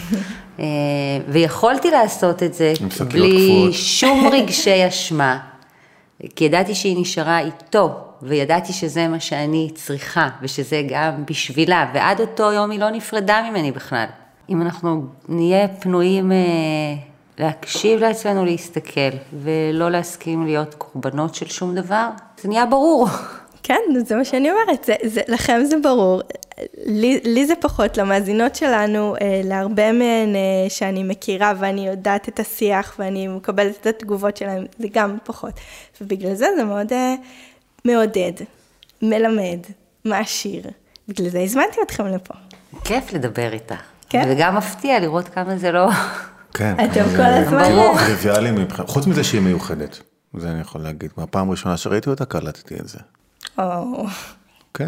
[SPEAKER 2] ויכולתי לעשות את זה בלי שום רגשי אשמה, כי ידעתי שהיא נשארה איתו, וידעתי שזה מה שאני צריכה, ושזה גם בשבילה, ועד אותו יום היא לא נפרדה ממני בכלל. אם אנחנו נהיה פנויים להקשיב לעצמנו להסתכל, ולא להסכים להיות קורבנות של שום דבר, זה נהיה ברור.
[SPEAKER 1] כן, זה מה שאני אומרת, לכם זה ברור, לי זה פחות, למאזינות שלנו, להרבה מהן שאני מכירה ואני יודעת את השיח ואני מקבלת את התגובות שלהם, זה גם פחות. ובגלל זה זה מאוד מעודד, מלמד, מעשיר. בגלל זה הזמנתי אתכם לפה.
[SPEAKER 2] כיף לדבר איתה.
[SPEAKER 1] כן?
[SPEAKER 2] וגם מפתיע לראות כמה זה לא...
[SPEAKER 3] כן.
[SPEAKER 1] אתם כל הזמן...
[SPEAKER 3] טריוויאלי מבחינת, חוץ מזה שהיא מיוחדת. זה אני יכול להגיד. מהפעם הראשונה שראיתי אותה, קלטתי את זה. כן?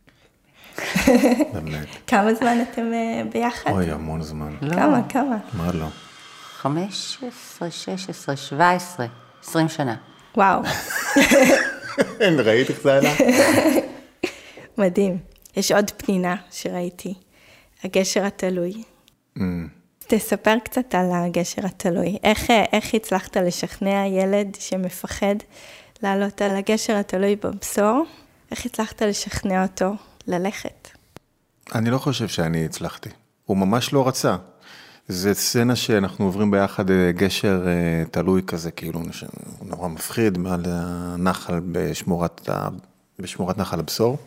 [SPEAKER 3] באמת.
[SPEAKER 1] כמה זמן אתם ביחד?
[SPEAKER 3] אוי, המון זמן.
[SPEAKER 1] כמה?
[SPEAKER 3] מה לא?
[SPEAKER 2] 15, 16, 17, 20 שנה.
[SPEAKER 1] וואו.
[SPEAKER 3] ראית איך זה עלה?
[SPEAKER 1] מדהים. יש עוד פנינה שראיתי, הגשר התלוי. תספר קצת על הגשר התלוי. איך הצלחת לשכנע ילד שמפחד לעלות על הגשר התלוי בבשור? איך הצלחת לשכנע אותו ללכת?
[SPEAKER 3] אני לא חושב שאני הצלחתי. הוא ממש לא רצה. זה סצנה שאנחנו עוברים ביחד גשר תלוי כזה, כאילו נורא מפחיד, מעל הנחל בשמורת נחל הבשור.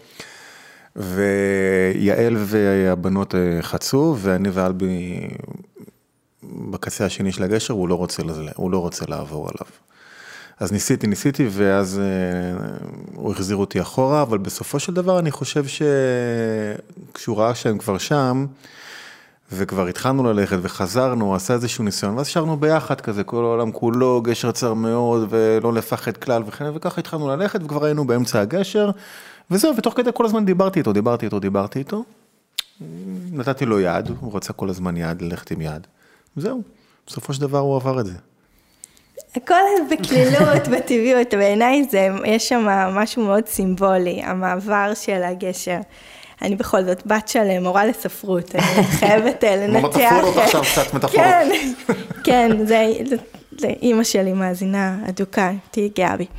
[SPEAKER 3] ויעל והבנות חצו, ואני ואלבי בקצה השני של הגשר, הוא לא רוצה לעבור עליו. אז ניסיתי, ואז הוא החזיר אותי אחורה, אבל בסופו של דבר אני חושב שכשהוא ראה שהם כבר שם, וכבר התחלנו ללכת וחזרנו, עשה איזשהו ניסיון, ואז שרנו ביחד כזה, כל העולם כולו, גשר צר מאוד, ולא לפחד כלל, וככה התחלנו ללכת, וכבר היינו באמצע הגשר, וזהו, ותוך כדי כל הזמן דיברתי איתו, נתתי לו יד, הוא רצה כל הזמן יד, ללכת עם יד, וזהו, בסופו של דבר הוא עבר את זה.
[SPEAKER 1] הכל בכלילות, בטבעיות, בעיניי יש שם משהו מאוד סימבולי, המעבר של הגשר. אני בכל זאת בת של מורה לספרות, אני חייבת לנתח.
[SPEAKER 3] מטאפורות עכשיו, קצת מטאפורות.
[SPEAKER 1] כן, זה אימא שלי מאזינה אדוקה, תהי גאה בי.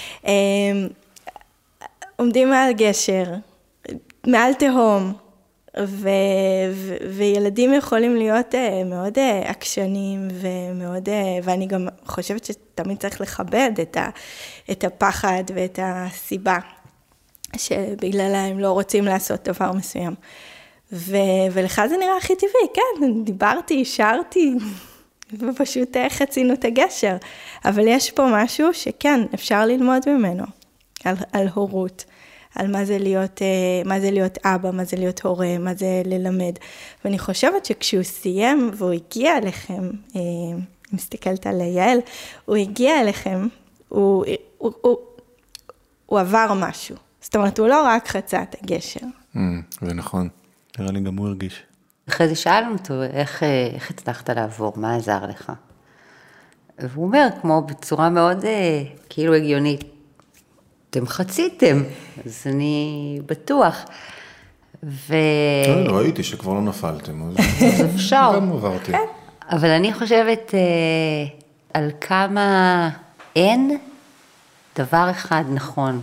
[SPEAKER 1] עומדים מעל גשר, מעל תהום, וילדים יכולים להיות מאוד עקשנים, ואני גם חושבת שתמיד צריך לכבד את הפחד ואת הסיבה. שבגללה הם לא רוצים לעשות דבר מסוים. ולך זה נראה הכי טבעי, כן, דיברתי, שרתי, ופשוט חצינו את הגשר. אבל יש פה משהו שכן, אפשר ללמוד ממנו, על הורות, על מה זה להיות אבא, מה זה להיות הורה, מה זה ללמד. ואני חושבת שכשהוא סיים והוא הגיע אליכם, מסתכלת על יעל, הוא הגיע אליכם, הוא עבר משהו. זאת אומרת, הוא לא רק חצה את הגשר.
[SPEAKER 3] זה נכון. נראה לי גם הוא הרגיש.
[SPEAKER 2] אחרי זה שאלנו אותו, איך הצלחת לעבור? מה עזר לך? והוא אומר, כמו בצורה מאוד כאילו הגיונית, אתם חציתם, אז אני בטוח.
[SPEAKER 3] ראיתי שכבר לא נפלתם.
[SPEAKER 2] אז אפשר.
[SPEAKER 3] גם עברתי.
[SPEAKER 2] אבל אני חושבת על כמה אין דבר אחד נכון.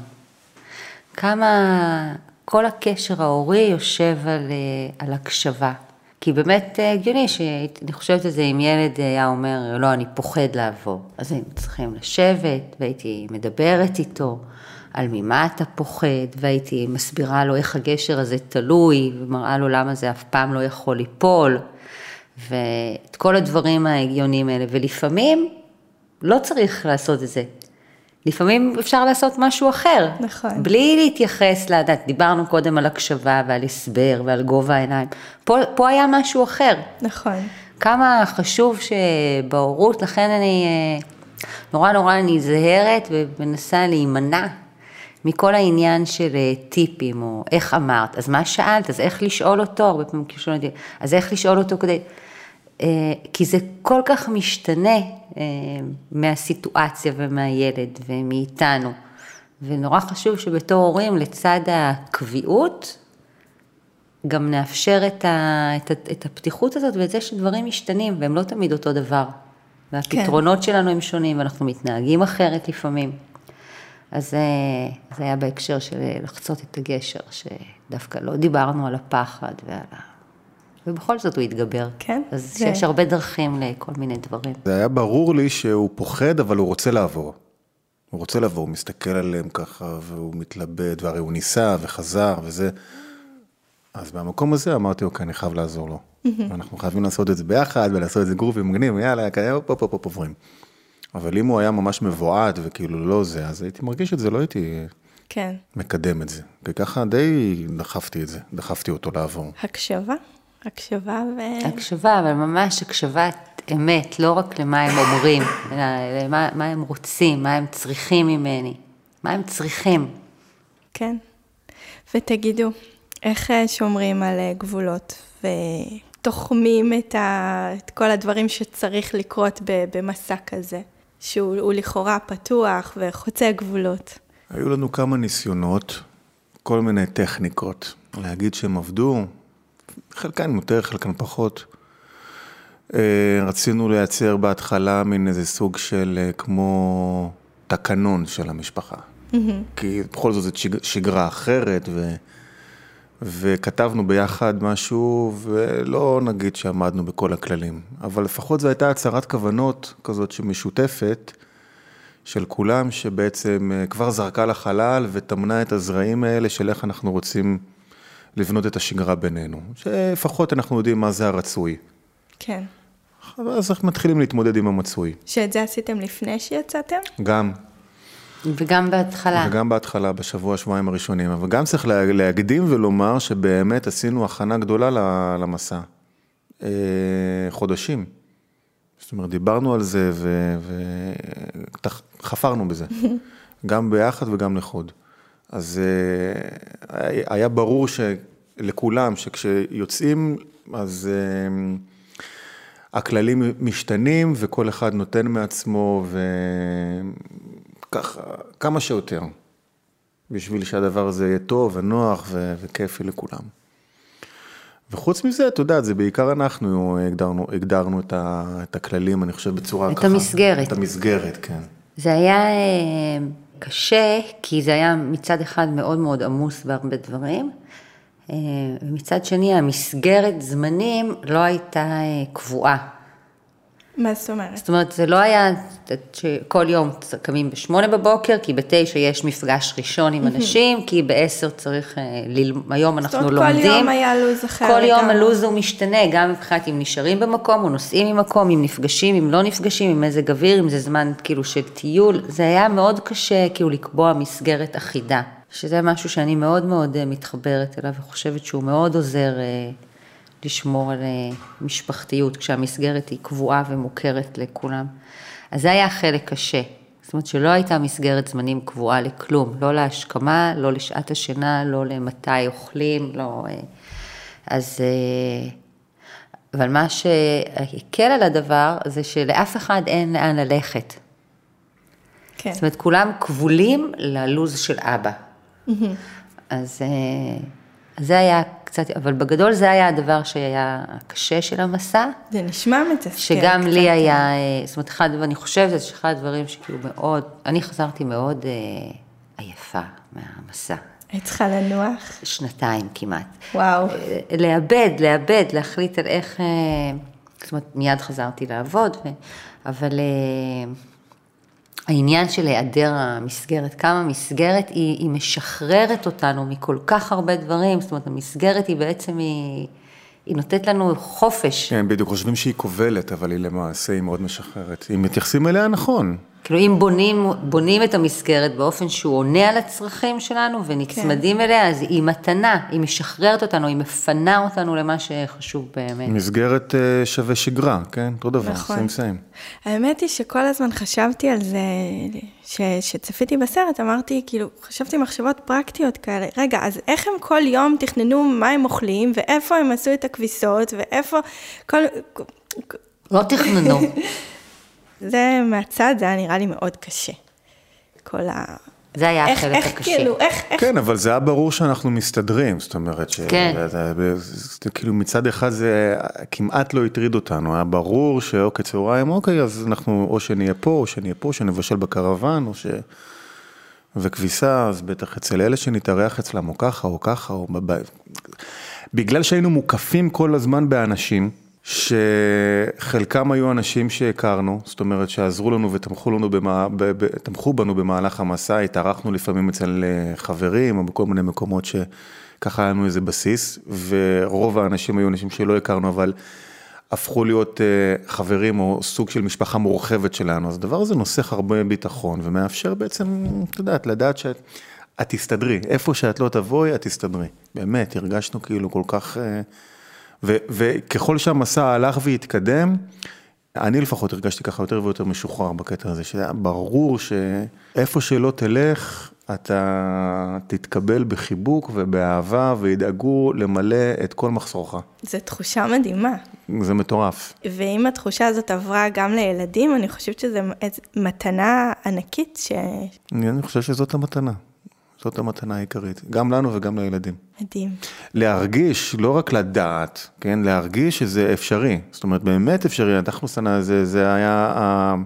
[SPEAKER 2] כמה כל הקשר ההורי יושב על הקשבה. כי באמת הגיוני שאני חושבת על זה, אם ילד היה אומר, לא, אני פוחד לעבור. אז היינו צריכים לשבת, והייתי מדברת איתו על ממה אתה פוחד, והייתי מסבירה לו איך הגשר הזה תלוי, ומראה לו למה זה אף פעם לא יכול ליפול, ואת כל הדברים ההגיוניים האלה. ולפעמים לא צריך לעשות את זה. לפעמים אפשר לעשות משהו אחר.
[SPEAKER 1] נכון.
[SPEAKER 2] בלי להתייחס לדעת, דיברנו קודם על הקשבה ועל הסבר ועל גובה העיניים. פה היה משהו אחר.
[SPEAKER 1] נכון.
[SPEAKER 2] כמה חשוב שבהורות, לכן אני נורא נזהרת ומנסה להימנע מכל העניין של טיפים או איך אמרת. אז מה שאלת? אז איך לשאול אותו? הרבה פעמים כשאלו אותי, אז איך לשאול אותו כדי... כי זה כל כך משתנה מהסיטואציה ומהילד ומאיתנו. ונורא חשוב שבתור הורים לצד הקביעות, גם נאפשר את הפתיחות הזאת ואת זה שדברים משתנים והם לא תמיד אותו דבר. והפתרונות שלנו הם שונים ואנחנו מתנהגים אחרת לפעמים. אז זה היה בהקשר של לחצות את הגשר, שדווקא לא דיברנו על הפחד ועל ובכל זאת הוא התגבר.
[SPEAKER 1] כן.
[SPEAKER 2] אז יש הרבה דרכים לכל מיני דברים.
[SPEAKER 3] זה היה ברור לי שהוא פוחד, אבל הוא רוצה לעבור. הוא רוצה לעבור, הוא מסתכל עליהם ככה, והוא מתלבט, והרי הוא ניסה וחזר וזה. אז במקום הזה אמרתי, אוקיי, אני חייב לעזור לו. אנחנו חייבים לעשות את זה ביחד, ולעשות את זה גרופים מגניבים, יאללה, פופ עוברים. אבל אם הוא היה ממש מבועד, וכאילו לא זה, אז הייתי מרגיש את זה, לא הייתי
[SPEAKER 1] כן.
[SPEAKER 3] מקדם את זה. וככה די דחפתי את זה, דחפתי אותו לעבור.
[SPEAKER 1] הקשבה
[SPEAKER 2] הקשבה, אבל ממש הקשבת אמת, לא רק למה הם אומרים, אלא למה הם רוצים, מה הם צריכים ממני, מה הם צריכים.
[SPEAKER 1] כן. ותגידו, איך שומרים על גבולות ותוחמים את כל הדברים שצריך לקרות במסע כזה, שהוא לכאורה פתוח וחוצה גבולות?
[SPEAKER 3] היו לנו כמה ניסיונות, כל מיני טכניקות, להגיד שהם עבדו, חלקן יותר, חלקן פחות. רצינו לייצר בהתחלה מין איזה סוג של כמו תקנון של המשפחה. כי בכל זאת זאת שגרה אחרת, וכתבנו ביחד משהו, ולא נגיד שעמדנו בכל הכללים. אבל לפחות זו הייתה הצהרת כוונות כזאת שמשותפת, של כולם, שבעצם כבר זרקה לחלל, ותמנה את הזרעים האלה של איך אנחנו רוצים לבנות את השגרה בינינו. שלפחות אנחנו יודעים מה זה הרצוי.
[SPEAKER 1] כן.
[SPEAKER 3] אז אנחנו מתחילים להתמודד עם המצוי.
[SPEAKER 1] שאת זה עשיתם לפני שיצאתם?
[SPEAKER 3] גם.
[SPEAKER 2] וגם בהתחלה.
[SPEAKER 3] וגם בהתחלה, בשבוע, שבועיים הראשונים. אבל גם צריך להקדים ולומר שבאמת עשינו הכנה גדולה למסע. חודשים. זאת אומרת, דיברנו על זה וחפרנו בזה. גם ביחד וגם לחוד. אז היה ברור לכולם שכשיוצאים, אז הכללים משתנים וכל אחד נותן מעצמו וככה, כמה שיותר, בשביל שהדבר הזה יהיה טוב ונוח וכיפי לכולם. וחוץ מזה, אתה יודע, זה בעיקר אנחנו הגדרנו את הכללים, אני חושב בצורה ככה.
[SPEAKER 2] את המסגרת.
[SPEAKER 3] את המסגרת, כן.
[SPEAKER 2] זה היה קשה, כי זה היה מצד אחד מאוד מאוד עמוס בהרבה דברים, ומצד שני המסגרת זמנים לא הייתה קבועה.
[SPEAKER 1] מה זאת אומרת?
[SPEAKER 2] זאת אומרת, זה לא היה שכל יום קמים ב8 בבוקר, כי ב9 יש מפגש ראשון עם אנשים, כי ב10 צריך היום אנחנו לומדים.
[SPEAKER 1] זאת אומרת, כל יום היה לוז אחר.
[SPEAKER 2] כל יום הלוז הוא משתנה, גם מבחינת אם נשארים במקום, או נוסעים ממקום, אם נפגשים, אם לא נפגשים, עם מזג אוויר, אם זה זמן כאילו של טיול. זה היה מאוד קשה כאילו לקבוע מסגרת אחידה, שזה משהו שאני מאוד מאוד מתחברת אליו, וחושבת שהוא מאוד עוזר לשמור על משפחתיות, כשהמסגרת היא קבועה ומוכרת לכולם. אז זה היה חלק קשה. זאת אומרת שלא הייתה מסגרת זמנים קבועה לכלום, לא להשכמה, לא לשעת השינה, לא למתי אוכלים, לא... אז... אבל מה שהקל על הדבר, זה שלאף אחד אין לאן ללכת.
[SPEAKER 1] כן.
[SPEAKER 2] זאת אומרת, כולם כבולים ללוז של אבא. אז זה היה קצת, אבל בגדול זה היה הדבר שהיה קשה של המסע.
[SPEAKER 1] זה נשמע מתסכל.
[SPEAKER 2] שגם לי היה, זאת אומרת, אני חושבת שאחד הדברים שכאילו מאוד, אני חזרתי מאוד עייפה מהמסע.
[SPEAKER 1] היית צריכה לנוח?
[SPEAKER 2] 2 כמעט.
[SPEAKER 1] וואו.
[SPEAKER 2] לאבד, להחליט על איך, זאת אומרת, מיד חזרתי לעבוד, אבל העניין של היעדר המסגרת, כמה מסגרת היא משחררת אותנו מכל כך הרבה דברים, זאת אומרת, המסגרת היא בעצם, היא נותנת לנו חופש.
[SPEAKER 3] כן, בדיוק חושבים שהיא כובלת, אבל היא למעשה היא מאוד משחררת. אם מתייחסים אליה נכון.
[SPEAKER 2] כאילו אם בונים את המסגרת באופן שהוא עונה על הצרכים שלנו ונצמדים אליה, אז היא מתנה, היא משחררת אותנו, היא מפנה אותנו למה שחשוב באמת.
[SPEAKER 3] מסגרת שווה שגרה, כן? אותו דבר,
[SPEAKER 1] נכון.
[SPEAKER 3] סיים.
[SPEAKER 1] האמת היא שכל הזמן חשבתי על זה, שצפיתי בסרט, אמרתי, כאילו, חשבתי מחשבות פרקטיות כאלה, רגע, אז איך הם כל יום תכננו מה הם אוכלים, ואיפה הם עשו את הכביסות, ואיפה,
[SPEAKER 2] לא תכננו.
[SPEAKER 1] זה מהצד, זה היה נראה לי מאוד קשה.
[SPEAKER 2] זה היה החלק הקשה.
[SPEAKER 1] כאילו,
[SPEAKER 3] כן, אבל זה היה ברור שאנחנו מסתדרים, זאת אומרת, כאילו מצד אחד זה כמעט לא הטריד אותנו, היה ברור שאוקיי, צהריים, אוקיי, אז אנחנו או שנהיה פה, או שנהיה פה, שנבשל בקרוון, וכביסה, אז בטח אצל אלה שנתארח אצלם, או ככה, או בבית. בגלל שהיינו מוקפים כל הזמן באנשים, שחלקם היו אנשים שהכרנו, זאת אומרת שעזרו לנו ותמכו בנו במהלך המסע, התארחנו לפעמים אצל חברים או בכל מיני מקומות שככה היה לנו איזה בסיס, ורוב האנשים היו אנשים שלא הכרנו, אבל הפכו להיות חברים או סוג של משפחה מורחבת שלנו, אז הדבר הזה נוסח הרבה ביטחון, ומאפשר בעצם, לדעת שאת תסתדרי, איפה שאת לא תבואי, את תסתדרי. באמת, הרגשנו כאילו כל כך, וככל שהמסע הלך והתקדם, אני לפחות הרגשתי ככה יותר ויותר משוחרר בקטע הזה, שהיה ברור שאיפה שלא תלך, אתה תתקבל בחיבוק ובאהבה, וידאגו למלא את כל מחסורך.
[SPEAKER 1] זו תחושה מדהימה.
[SPEAKER 3] זה מטורף.
[SPEAKER 1] ואם התחושה הזאת עברה גם לילדים, אני חושבת שזו מתנה ענקית
[SPEAKER 3] אני חושב שזאת המתנה. זאת המתנה העיקרית, גם לנו וגם לילדים.
[SPEAKER 1] מדהים.
[SPEAKER 3] להרגיש, לא רק לדעת, כן? להרגיש שזה אפשרי. זאת אומרת, באמת אפשרי. התחלוסנה הזה, זה היה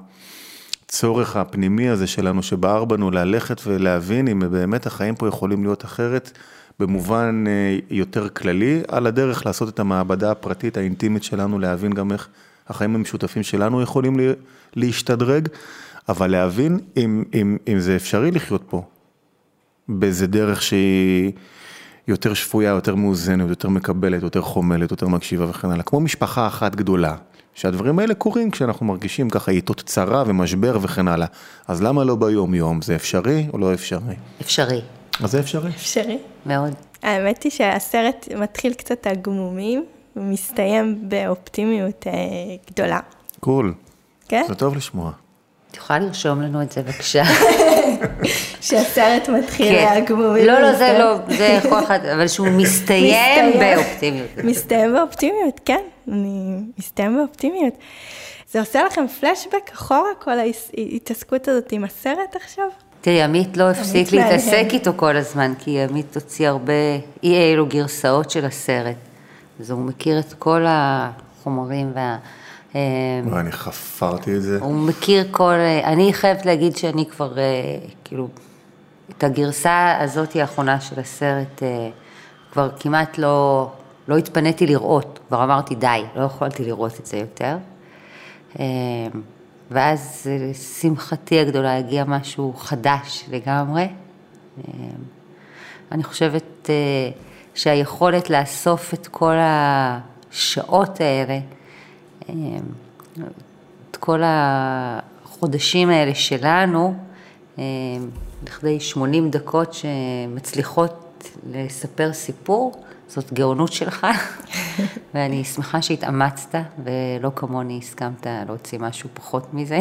[SPEAKER 3] הצורך הפנימי הזה שלנו, שבער בנו ללכת ולהבין אם באמת החיים פה יכולים להיות אחרת, במובן יותר כללי, על הדרך לעשות את המעבדה הפרטית, האינטימית שלנו, להבין גם איך החיים המשותפים שלנו יכולים להשתדרג, אבל להבין אם זה אפשרי לחיות פה. באיזה דרך שהיא יותר שפויה, יותר מאוזנת, יותר מקבלת, יותר חומלת, יותר מקשיבה וכן הלאה. כמו משפחה אחת גדולה, שהדברים האלה קורים כשאנחנו מרגישים ככה עיתות צרה ומשבר וכן הלאה. אז למה לא ביום יום? זה אפשרי או לא אפשרי?
[SPEAKER 2] אפשרי.
[SPEAKER 3] אז זה אפשרי?
[SPEAKER 1] אפשרי.
[SPEAKER 2] מאוד.
[SPEAKER 1] האמת היא שהסרט מתחיל קצת הגמומים, ומסתיים באופטימיות גדולה.
[SPEAKER 3] קול.
[SPEAKER 1] כן?
[SPEAKER 3] זה טוב לשמוע.
[SPEAKER 2] את יכולה לרשום לנו את זה בבקשה.
[SPEAKER 1] שהסרט מתחיל הגמומים.
[SPEAKER 2] לא, זה לא, זה יכול אחד, אבל שהוא מסתיים באופטימיות.
[SPEAKER 1] מסתיים באופטימיות, כן. מסתיים באופטימיות. זה עושה לכם פלשבק אחורה, כל ההתעסקות הזאת עם הסרט עכשיו?
[SPEAKER 2] תראי, עמית לא הפסיק להתעסק איתו כל הזמן, כי עמית הוציא הרבה אילו גרסאות של הסרט. אז הוא מכיר את כל החומרים
[SPEAKER 3] אני חפרתי את זה.
[SPEAKER 2] הוא מכיר אני חייבת להגיד שאני כבר, כאילו, את הגרסה הזאת האחרונה של הסרט, כבר כמעט לא התפניתי לראות, כבר אמרתי די, לא יכולתי לראות את זה יותר. ואז שמחתי הגדולה הגיע משהו חדש לגמרי. אני חושבת שהיכולת לאסוף את כל השעות האלה, את כל החודשים האלה שלנו, לכדי 80 דקות שמצליחות לספר סיפור, זאת גאונות שלך, ואני שמחה שהתאמצת, ולא כמוני הסכמת להוציא משהו פחות מזה.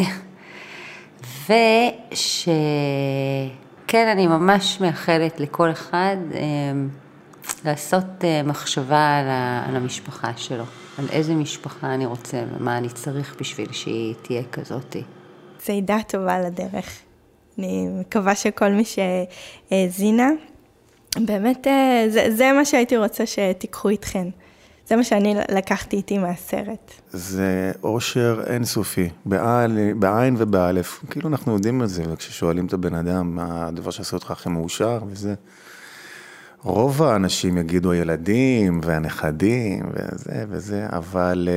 [SPEAKER 2] כן, אני ממש מאחלת לכל אחד לעשות מחשבה על המשפחה שלו, על איזה משפחה אני רוצה, ומה אני צריך בשביל שהיא תהיה כזאת.
[SPEAKER 1] צעידה טובה לדרך. אני מקווה שכל מי שהזינה, באמת זה מה שהייתי רוצה שתיקחו איתכן. זה מה שאני לקחתי איתי מהסרט.
[SPEAKER 3] זה אושר אינסופי, בעין ובאלף. כאילו אנחנו יודעים את זה, וכששואלים את הבן אדם, מה הדבר שעשה אותך הכי מאושר, וזה... רוב האנשים יגידו הילדים והנכדים וזה, אבל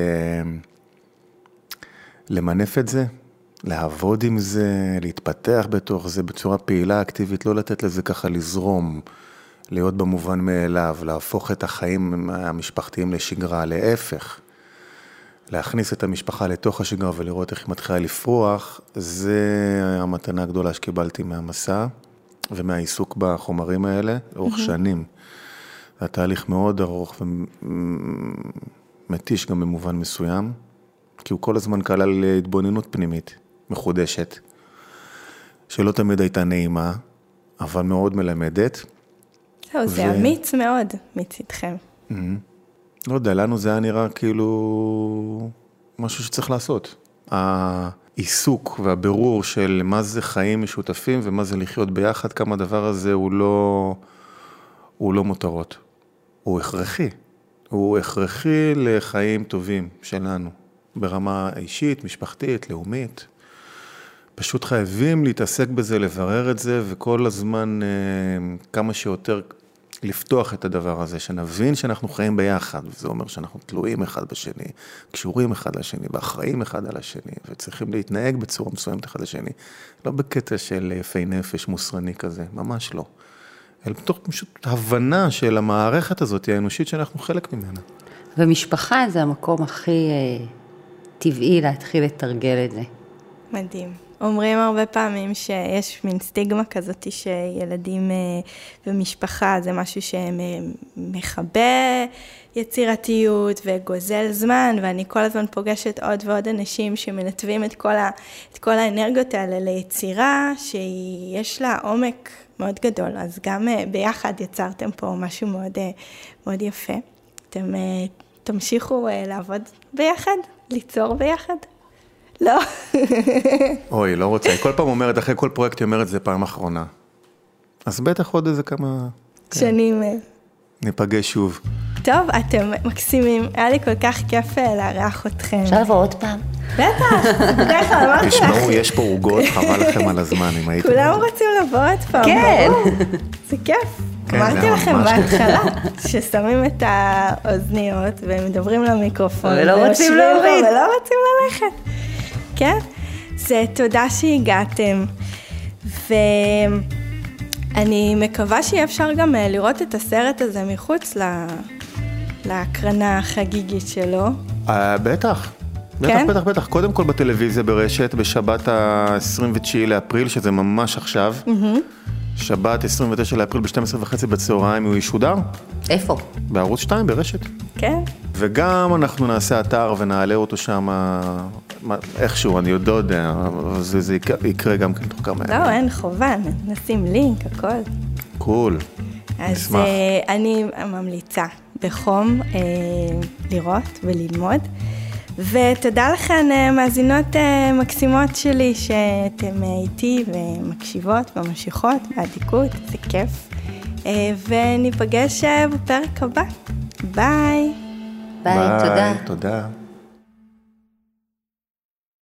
[SPEAKER 3] למנף את זה, לעבוד עם זה, להתפתח בתוך זה בצורה פעילה, אקטיבית, לא לתת לזה ככה לזרום, להיות במובן מאליו, להפוך את החיים המשפחתיים לשגרה, להפך, להכניס את המשפחה לתוך השגרה ולראות איך היא מתחילה לפרוח, זה המתנה הגדולה שקיבלתי מהמסע. ומהעיסוק בחומרים האלה, לאורך שנים. זה תהליך מאוד ארוך ומתיש גם במובן מסוים, כי הוא כל הזמן כלל התבוננות פנימית, מחודשת, שלא תמיד הייתה נעימה, אבל מאוד מלמדת.
[SPEAKER 1] זה אמיץ מאוד מצדכם.
[SPEAKER 3] לא יודע, לנו זה היה נראה כאילו משהו שצריך לעשות. העיסוק והבירור של מה זה חיים משותפים ומה זה לחיות ביחד, כמה הדבר הזה הוא לא מותרות. הוא הכרחי. הוא הכרחי לחיים טובים שלנו, ברמה אישית, משפחתית, לאומית. פשוט חייבים להתעסק בזה, לברר את זה, וכל הזמן כמה שיותר לפתוח את הדבר הזה, שנבין שאנחנו חיים ביחד, וזה אומר שאנחנו תלויים אחד בשני, קשורים אחד לשני, ואחראים אחד על השני, וצריכים להתנהג בצורה מסוימת אחד לשני, לא בקטע של יפי נפש מוסרני כזה, ממש לא. אלא בתוך פשוט הבנה של המערכת הזאת, האנושית שאנחנו חלק ממנה.
[SPEAKER 2] ומשפחה זה המקום הכי טבעי להתחיל לתרגל את זה.
[SPEAKER 1] מדהים. אומרים הרבה פעמים שיש מין סטיגמה כזאת שילדים ומשפחה זה משהו שמחבא יצירתיות וגוזל זמן, ואני כל הזמן פוגשת עוד ועוד אנשים שמנתבים את כל האנרגיות האלה ליצירה שיש לה עומק מאוד גדול, אז גם ביחד יצרתם פה משהו מאוד, מאוד יפה. אתם תמשיכו לעבוד ביחד, ליצור ביחד? לא.
[SPEAKER 3] אוי, לא רוצה. כל פעם אומרת, אחרי כל פרויקט היא אומרת, זה פעם אחרונה. אז בטח עוד איזה כמה...
[SPEAKER 1] שנים.
[SPEAKER 3] ניפגש שוב.
[SPEAKER 1] טוב, אתם מקסימים. היה לי כל כך כיף לארח אתכם.
[SPEAKER 2] אפשר לבוא עוד פעם?
[SPEAKER 1] בטח, בדרך כלל אמרתי לך.
[SPEAKER 3] תשמעו, יש פה עוגות, חבל לכם על הזמן, אם הייתם...
[SPEAKER 1] כולם רוצים לבוא עוד פעם.
[SPEAKER 2] כן.
[SPEAKER 1] זה כיף. אמרתי לכם בהתחלה, ששמים את האוזניות ומדברים למיקרופון.
[SPEAKER 2] ולא רוצים להוריד.
[SPEAKER 1] ולא רוצים ללכת. כן? זה תודה שהגעתם. ואני מקווה שיהיה אפשר גם לראות את הסרט הזה מחוץ להקרנה החגיגית שלו.
[SPEAKER 3] בטח.
[SPEAKER 1] כן?
[SPEAKER 3] בטח. קודם כל בטלוויזיה ברשת, בשבת ה-29 לאפריל, שזה ממש עכשיו. שבת 29 לאפריל ב-12:30 בצהריים הוא ישודר.
[SPEAKER 2] איפה?
[SPEAKER 3] בערוץ 2 ברשת.
[SPEAKER 1] כן.
[SPEAKER 3] וגם אנחנו נעשה אתר ונעלה אותו שם איכשהו, אני עוד לא יודע, זה יקרה גם כן תוך כמה ימים.
[SPEAKER 1] לא, אין חובה, נשים לינק, הכל.
[SPEAKER 3] קול,
[SPEAKER 1] נשמח. אז אני ממליצה בחום לראות וללמוד. ותודה לכן מאזינות מקסימות שלי שאתם איתי ומקשיבות וממשיכות בעדיקות, זה כיף. וניפגש בפרק הבא. ביי.
[SPEAKER 2] ביי, תודה.
[SPEAKER 3] תודה.